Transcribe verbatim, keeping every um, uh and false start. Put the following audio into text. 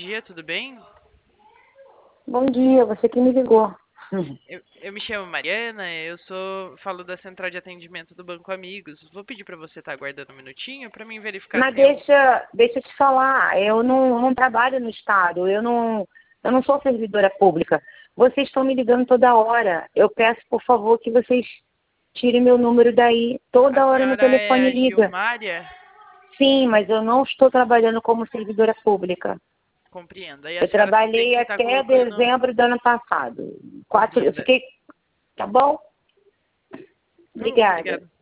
dia, tudo bem? Bom dia, você que me ligou. Eu, eu me chamo Mariana, eu sou, falo da central de atendimento do Banco Amigos. Vou pedir para você estar aguardando um minutinho para mim verificar se Mas tem algum... deixa, deixa eu te falar, eu não, não trabalho no Estado, eu não, eu não sou servidora pública. Vocês estão me ligando toda hora. Eu peço, por favor, que vocês tirem meu número daí. A Toda hora meu senhora é telefone a liga. Gilmária? Sim, mas eu não estou trabalhando como servidora pública. Compreendo. Aí a Eu senhora trabalhei simplesmente está até colocando... dezembro do ano passado. Quatro, eu Compreendo. fiquei, tá bom? Tá bom, Obrigada. obrigado.